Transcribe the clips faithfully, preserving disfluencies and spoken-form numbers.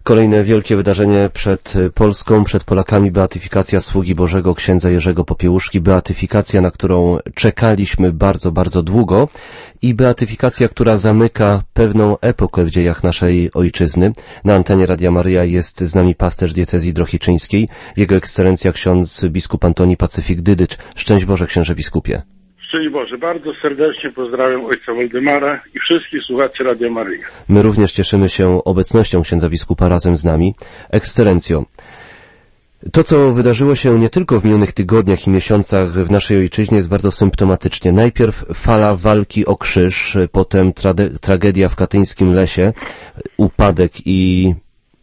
Kolejne wielkie wydarzenie przed Polską, przed Polakami, beatyfikacja sługi Bożego księdza Jerzego Popiełuszki, beatyfikacja, na którą czekaliśmy bardzo, bardzo długo i beatyfikacja, która zamyka pewną epokę w dziejach naszej ojczyzny. Na antenie Radia Maryja jest z nami pasterz diecezji drohiczyńskiej, Jego Ekscelencja ksiądz biskup Antoni Pacyfik Dydycz. Szczęść Boże, księże biskupie. Szczęść Boże, bardzo serdecznie pozdrawiam ojca Waldemara i wszystkich słuchaczy Radia Maryja. My również cieszymy się obecnością księdza biskupa razem z nami. Ekscelencjo, to co wydarzyło się nie tylko w minionych tygodniach i miesiącach w naszej ojczyźnie jest bardzo symptomatycznie. Najpierw fala walki o krzyż, potem trade- tragedia w katyńskim lesie, upadek i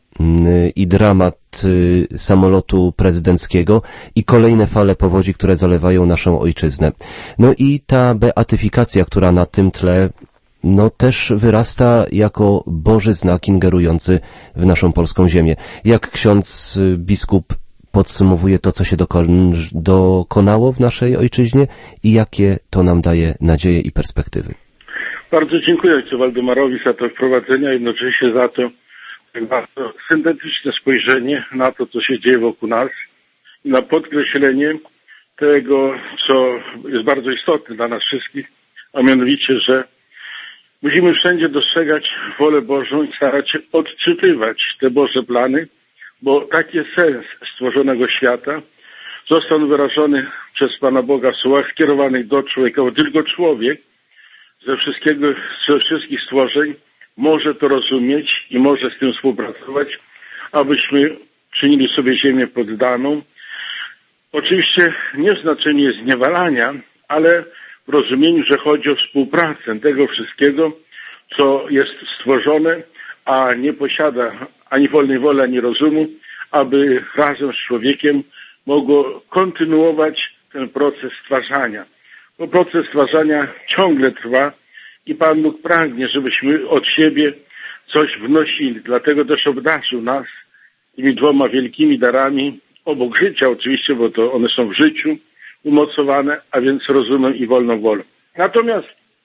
i dramat samolotu prezydenckiego i kolejne fale powodzi, które zalewają naszą ojczyznę. No i ta beatyfikacja, która na tym tle no też wyrasta jako Boży znak ingerujący w naszą polską ziemię. Jak ksiądz biskup podsumowuje to, co się dokon- dokonało w naszej ojczyźnie i jakie to nam daje nadzieje i perspektywy? Bardzo dziękuję ojcu Waldemarowi za to wprowadzenie, a jednocześnie za to tak bardzo syntetyczne spojrzenie na to, co się dzieje wokół nas i na podkreślenie tego, co jest bardzo istotne dla nas wszystkich, a mianowicie, że musimy wszędzie dostrzegać wolę Bożą i starać się odczytywać te Boże plany, bo taki jest sens stworzonego świata. Został wyrażony przez Pana Boga w słowach skierowanych do człowieka, bo tylko człowiek ze wszystkiego, ze wszystkich stworzeń może to rozumieć i może z tym współpracować, abyśmy czynili sobie ziemię poddaną. Oczywiście nie w znaczeniu zniewalania, ale w rozumieniu, że chodzi o współpracę tego wszystkiego, co jest stworzone, a nie posiada ani wolnej woli, ani rozumu, aby razem z człowiekiem mogło kontynuować ten proces stwarzania. Bo proces stwarzania ciągle trwa i Pan Bóg pragnie, żebyśmy od siebie coś wnosili. Dlatego też obdarzył nas tymi dwoma wielkimi darami, obok życia oczywiście, bo to one są w życiu umocowane, a więc rozumem i wolną wolą. Natomiast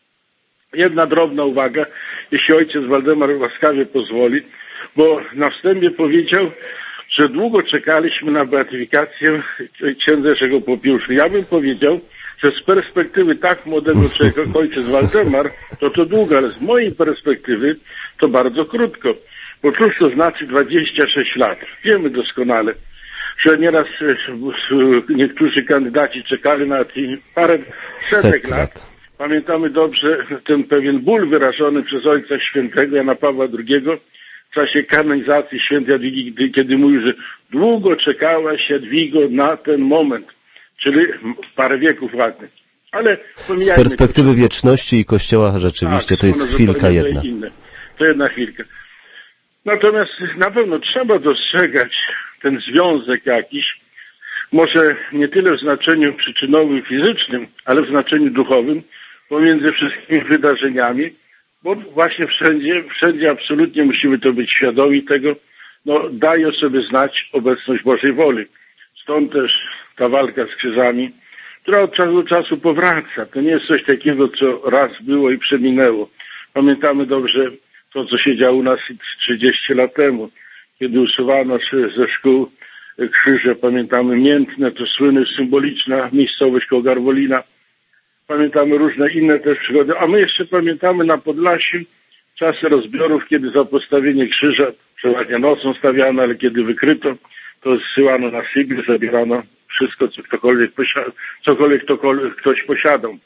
jedna drobna uwaga, jeśli ojciec Waldemar łaskawie pozwoli, bo na wstępie powiedział, że długo czekaliśmy na beatyfikację księdza Jerzego Popiełuszki. Ja bym powiedział, że z perspektywy tak młodego człowieka jak ojciec Waldemar, to to długo, ale z mojej perspektywy to bardzo krótko. Bo cóż to znaczy dwadzieścia sześć lat? Wiemy doskonale, że nieraz niektórzy kandydaci czekali na parę setek lat. Pamiętamy dobrze ten pewien ból wyrażony przez Ojca Świętego Jana Pawła drugiego w czasie kanonizacji świętej Jadwigi, kiedy mówił, że długo czekałaś Jadwigo na ten moment, czyli parę wieków ładnych. Ale z perspektywy to, wieczności i Kościoła rzeczywiście tak, to jest chwilka jedna. To, inne. to jedna chwilka. Natomiast na pewno trzeba dostrzegać ten związek jakiś, może nie tyle w znaczeniu przyczynowym, fizycznym, ale w znaczeniu duchowym pomiędzy wszystkimi wydarzeniami, bo właśnie wszędzie, wszędzie absolutnie musimy to być świadomi tego, no daje sobie znać obecność Bożej woli. Stąd też ta walka z krzyżami, która od czasu do czasu powraca. To nie jest coś takiego, co raz było i przeminęło. Pamiętamy dobrze to, co się działo u nas trzydzieści lat temu, kiedy usuwano ze szkół krzyże. Pamiętamy Miętne, to słynna, symboliczna miejscowość koło Garwolina. Pamiętamy różne inne też przygody, a my jeszcze pamiętamy na Podlasiu czasy rozbiorów, kiedy za postawienie krzyża, przeważnie nocą stawiano, ale kiedy wykryto, to zsyłano na Sybir, zabierano wszystko, co ktokolwiek posiadał, cokolwiek ktokolwiek ktoś posiadał.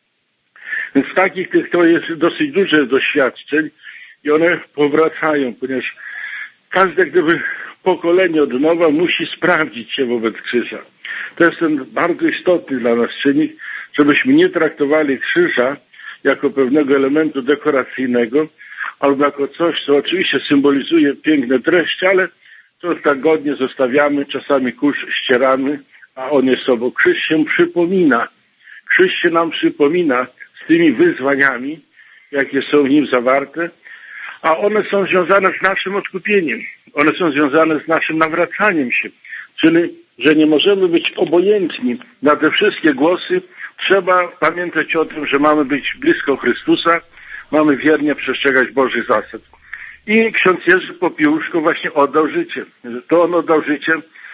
Więc takich tych to jest dosyć duże doświadczeń i one powracają, ponieważ każde gdyby pokolenie od nowa musi sprawdzić się wobec krzyża. To jest ten bardzo istotny dla nas czynnik, żebyśmy nie traktowali krzyża jako pewnego elementu dekoracyjnego, albo jako coś, co oczywiście symbolizuje piękne treści, ale to tak godnie zostawiamy, czasami kurz ścieramy, a on jest sobą. Krzyż się przypomina. Krzyż się nam przypomina z tymi wyzwaniami, jakie są w nim zawarte, a one są związane z naszym odkupieniem. One są związane z naszym nawracaniem się. Czyli, że nie możemy być obojętni na te wszystkie głosy. Trzeba pamiętać o tym, że mamy być blisko Chrystusa, mamy wiernie przestrzegać Bożych zasad. I ksiądz Jerzy Popiełuszko właśnie oddał życie. To on oddał życie,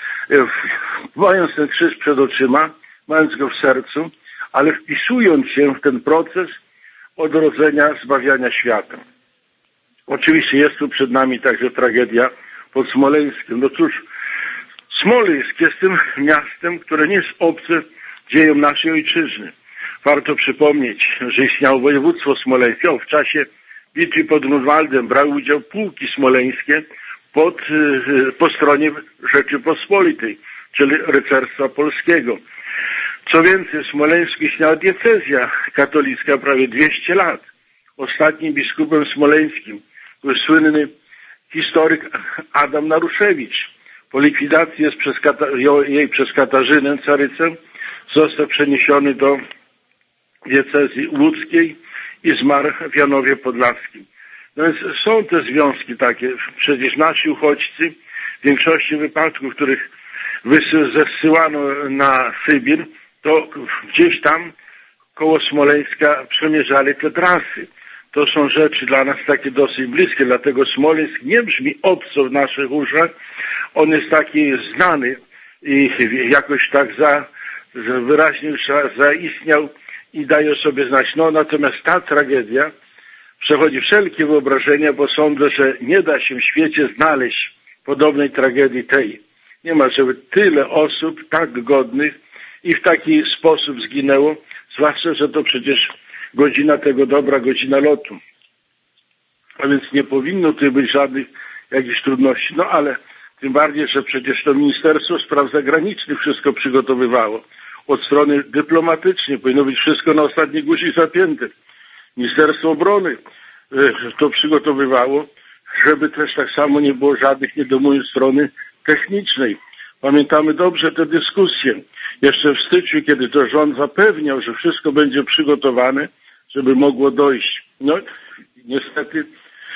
mając ten krzyż przed oczyma, mając go w sercu, ale wpisując się w ten proces odrodzenia, zbawiania świata. Oczywiście jest tu przed nami także tragedia pod Smoleńskiem. No cóż, Smoleńsk jest tym miastem, które nie jest obce dziejom naszej ojczyzny. Warto przypomnieć, że istniało województwo smoleńskie. W czasie bitwy pod Grunwaldem brały udział pułki smoleńskie pod, po stronie Rzeczypospolitej, czyli rycerstwa polskiego. Co więcej, w Smoleńsku istniała diecezja katolicka prawie dwieście lat. Ostatnim biskupem smoleńskim był słynny historyk Adam Naruszewicz. Po likwidacji jest przez jej przez Katarzynę, carycę, został przeniesiony do diecezji łódzkiej i zmarł w Janowie Podlaskim. No więc są te związki takie. Przecież nasi uchodźcy w większości wypadków, w których zesyłano na Sybir, to gdzieś tam koło Smoleńska przemierzali te trasy. To są rzeczy dla nas takie dosyć bliskie, dlatego Smoleńsk nie brzmi obco w naszych uszach. On jest taki znany i jakoś tak za, za wyraźnie już zaistniał i daje sobie znać. No natomiast ta tragedia przechodzi wszelkie wyobrażenia, bo sądzę, że nie da się w świecie znaleźć podobnej tragedii tej. Nie ma, żeby tyle osób tak godnych i w taki sposób zginęło, zwłaszcza, że to przecież godzina tego dobra, godzina lotu. A więc nie powinno tu być żadnych jakichś trudności. No ale tym bardziej, że przecież to Ministerstwo Spraw Zagranicznych wszystko przygotowywało. Od strony dyplomatycznej powinno być wszystko na ostatni guzik zapięte. Ministerstwo Obrony to przygotowywało, żeby też tak samo nie było żadnych niedomówień strony technicznej. Pamiętamy dobrze te dyskusje. Jeszcze w styczniu, kiedy to rząd zapewniał, że wszystko będzie przygotowane, żeby mogło dojść. No, niestety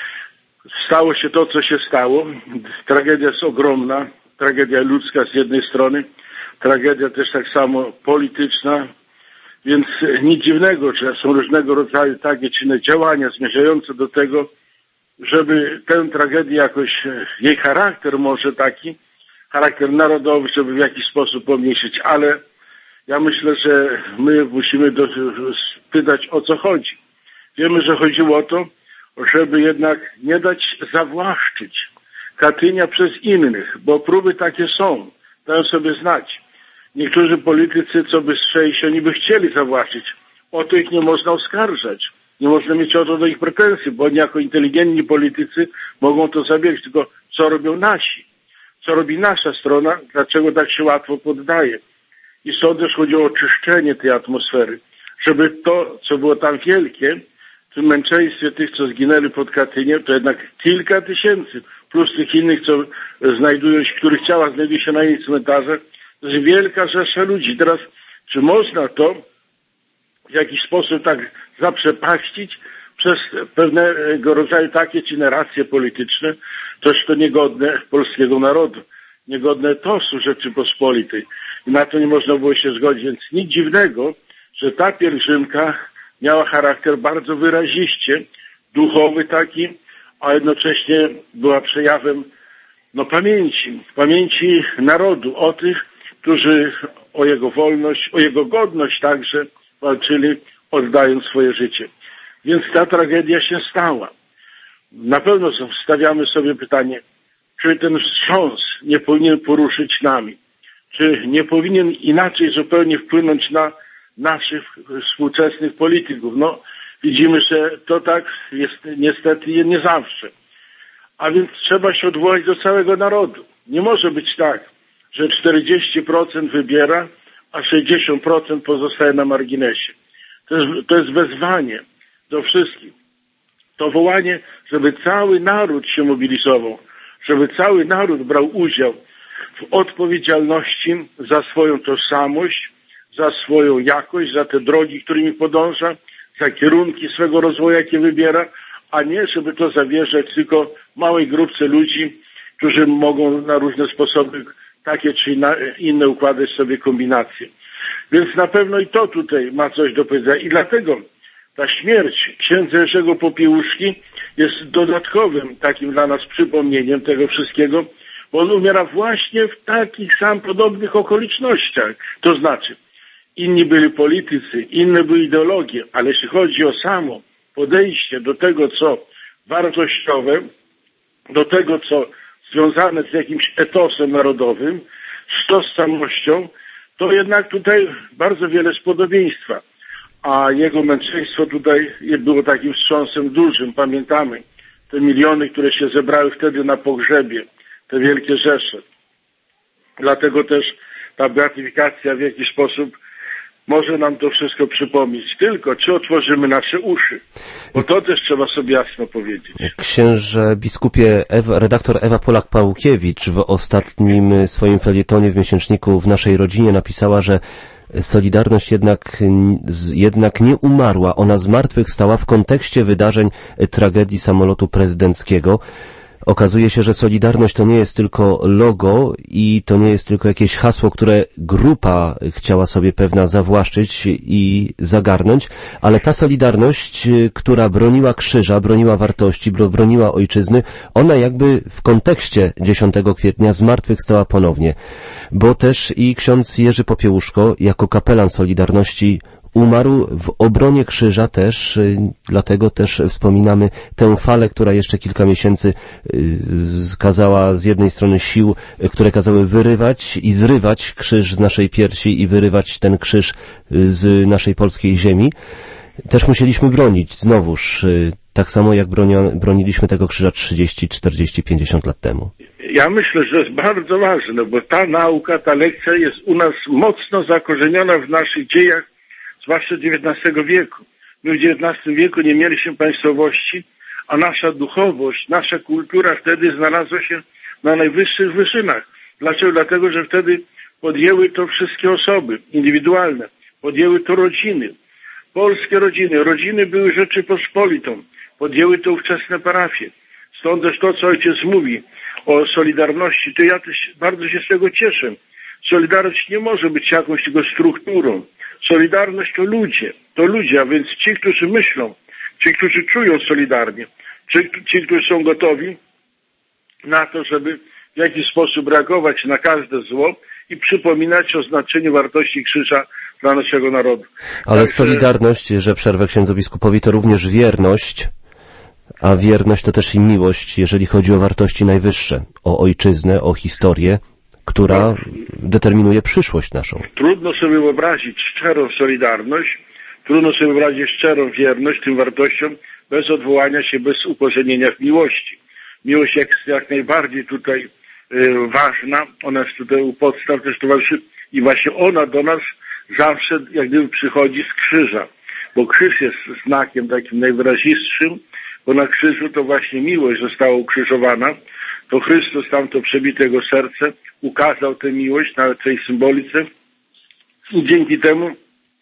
stało się to, co się stało. Tragedia jest ogromna. Tragedia ludzka z jednej strony. Tragedia też tak samo polityczna. Więc nic dziwnego, że są różnego rodzaju takie czy inne działania zmierzające do tego, żeby tę tragedię jakoś, jej charakter może taki, charakter narodowy, żeby w jakiś sposób pomniejszyć, ale ja myślę, że my musimy do, spytać, o co chodzi. Wiemy, że chodziło o to, żeby jednak nie dać zawłaszczyć Katynia przez innych, bo próby takie są, dają sobie znać. Niektórzy politycy, co by strzelić, oni by chcieli zawłaszczyć. O to ich nie można oskarżać. Nie można mieć o to do ich pretensji, bo oni jako inteligentni politycy mogą to zabiegać. Tylko co robią nasi? Co robi nasza strona? Dlaczego tak się łatwo poddaje? I sądzę, że chodzi o oczyszczenie tej atmosfery. Żeby to, co było tam wielkie, w tym męczeństwie tych, co zginęli pod Katyniem, to jednak kilka tysięcy, plus tych innych, co znajdują się, których ciała znajdują się na innych cmentarzach, to jest wielka rzesza ludzi. Teraz, czy można to w jakiś sposób tak zaprzepaścić przez pewnego rodzaju takie czy inne racje polityczne, toż to niegodne polskiego narodu, niegodne etosu Rzeczypospolitej. I na to nie można było się zgodzić, więc nic dziwnego, że ta pielgrzymka miała charakter bardzo wyraziście duchowy taki, a jednocześnie była przejawem no, pamięci, pamięci narodu o tych, którzy o jego wolność, o jego godność także walczyli, oddając swoje życie. Więc ta tragedia się stała. Na pewno stawiamy sobie pytanie, czy ten wstrząs nie powinien poruszyć nami, czy nie powinien inaczej zupełnie wpłynąć na naszych współczesnych polityków. No, widzimy, że to tak jest niestety nie zawsze. A więc trzeba się odwołać do całego narodu. Nie może być tak, że czterdzieści procent wybiera, a sześćdziesiąt procent pozostaje na marginesie. To jest, to jest wezwanie do wszystkich. To wołanie, żeby cały naród się mobilizował, żeby cały naród brał udział w odpowiedzialności za swoją tożsamość, za swoją jakość, za te drogi, którymi podąża, za kierunki swego rozwoju, jakie wybiera, a nie żeby to zawierzać tylko małej grupce ludzi, którzy mogą na różne sposoby takie czy inne układać sobie kombinacje. Więc na pewno i to tutaj ma coś do powiedzenia. I dlatego ta śmierć księdza Jerzego Popiełuszki jest dodatkowym takim dla nas przypomnieniem tego wszystkiego, bo on umiera właśnie w takich sam podobnych okolicznościach. To znaczy, inni byli politycy, inne były ideologie, ale jeśli chodzi o samo podejście do tego, co wartościowe, do tego, co związane z jakimś etosem narodowym, z tożsamością, to jednak tutaj bardzo wiele jest podobieństwa. A jego męczeństwo tutaj było takim wstrząsem dużym. Pamiętamy te miliony, które się zebrały wtedy na pogrzebie, te wielkie rzesze. Dlatego też ta beatyfikacja w jakiś sposób może nam to wszystko przypomnieć. Tylko czy otworzymy nasze uszy? Bo to też trzeba sobie jasno powiedzieć. Księże biskupie Ewa, redaktor Ewa Polak-Pałukiewicz w ostatnim swoim felietonie w miesięczniku W naszej rodzinie napisała, że Solidarność jednak, jednak nie umarła. Ona zmartwychwstała w kontekście wydarzeń tragedii samolotu prezydenckiego. Okazuje się, że Solidarność to nie jest tylko logo i to nie jest tylko jakieś hasło, które grupa chciała sobie pewna zawłaszczyć i zagarnąć, ale ta Solidarność, która broniła krzyża, broniła wartości, broniła ojczyzny, ona jakby w kontekście dziesiątego kwietnia zmartwychwstała ponownie, bo też i ksiądz Jerzy Popiełuszko jako kapelan Solidarności umarł w obronie krzyża też, dlatego też wspominamy tę falę, która jeszcze kilka miesięcy kazała z jednej strony sił, które kazały wyrywać i zrywać krzyż z naszej piersi i wyrywać ten krzyż z naszej polskiej ziemi. Też musieliśmy bronić znowuż, tak samo jak broniliśmy tego krzyża trzydzieści, czterdzieści, pięćdziesiąt lat temu. Ja myślę, że jest bardzo ważne, bo ta nauka, ta lekcja jest u nas mocno zakorzeniona w naszych dziejach, zwłaszcza dziewiętnastego wieku. My w dziewiętnastym wieku nie mieliśmy państwowości, a nasza duchowość, nasza kultura wtedy znalazła się na najwyższych wyżynach. Dlaczego? Dlatego, że wtedy podjęły to wszystkie osoby indywidualne, podjęły to rodziny, polskie rodziny. Rodziny były Rzeczypospolitą, podjęły to ówczesne parafie. Stąd też to, co ojciec mówi o Solidarności, to ja też bardzo się z tego cieszę. Solidarność nie może być jakąś tylko strukturą. Solidarność to ludzie, to ludzie, a więc ci, którzy myślą, ci, którzy czują solidarnie, ci, ci, którzy są gotowi na to, żeby w jakiś sposób reagować na każde zło i przypominać o znaczeniu wartości krzyża dla naszego narodu. Ale Także... Solidarność, że przerwę księdzu biskupowi, to również wierność, a wierność to też i miłość, jeżeli chodzi o wartości najwyższe, o ojczyznę, o historię, która determinuje przyszłość naszą. Trudno sobie wyobrazić szczerą solidarność, trudno sobie wyobrazić szczerą wierność tym wartościom bez odwołania się, bez ukorzenienia w miłości. Miłość jest jak najbardziej tutaj y, ważna, ona jest tutaj u podstaw też towarzyszy i właśnie ona do nas zawsze jak gdyby przychodzi z krzyża, bo krzyż jest znakiem takim najwyraźniejszym, bo na krzyżu to właśnie miłość została ukrzyżowana, to Chrystus tam to przebite jego serce ukazał tę miłość na tej symbolice i dzięki temu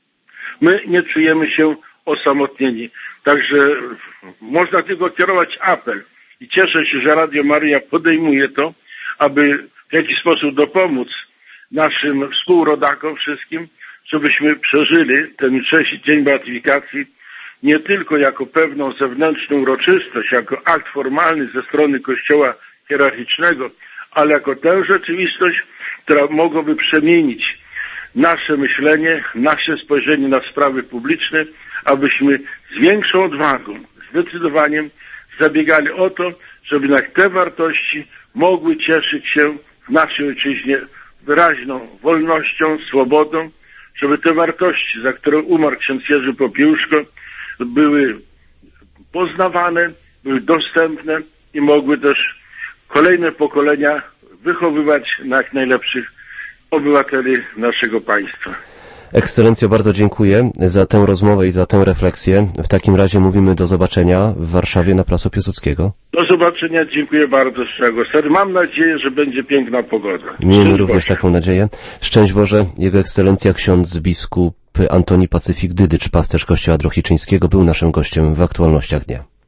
my nie czujemy się osamotnieni. Także można tylko kierować apel i cieszę się, że Radio Maryja podejmuje to, aby w jakiś sposób dopomóc naszym współrodakom wszystkim, żebyśmy przeżyli ten jutrzejszy dzień beatyfikacji nie tylko jako pewną zewnętrzną uroczystość, jako akt formalny ze strony Kościoła hierarchicznego, ale jako tę rzeczywistość, która mogłaby przemienić nasze myślenie, nasze spojrzenie na sprawy publiczne, abyśmy z większą odwagą, zdecydowaniem zabiegali o to, żeby jednak te wartości mogły cieszyć się w naszej ojczyźnie wyraźną wolnością, swobodą, żeby te wartości, za które umarł ksiądz Jerzy Popiełuszko, były poznawane, były dostępne i mogły też kolejne pokolenia wychowywać na jak najlepszych obywateli naszego państwa. Ekscelencjo, bardzo dziękuję za tę rozmowę i za tę refleksję. W takim razie mówimy do zobaczenia w Warszawie na Placu Piłsudskiego. Do zobaczenia, dziękuję bardzo z całego serca. Mam nadzieję, że będzie piękna pogoda. Miejmy również taką nadzieję. Szczęść Boże, Jego Ekscelencja ksiądz biskup Antoni Pacyfik Dydycz, pasterz Kościoła Drohiczyńskiego, był naszym gościem w Aktualnościach Dnia.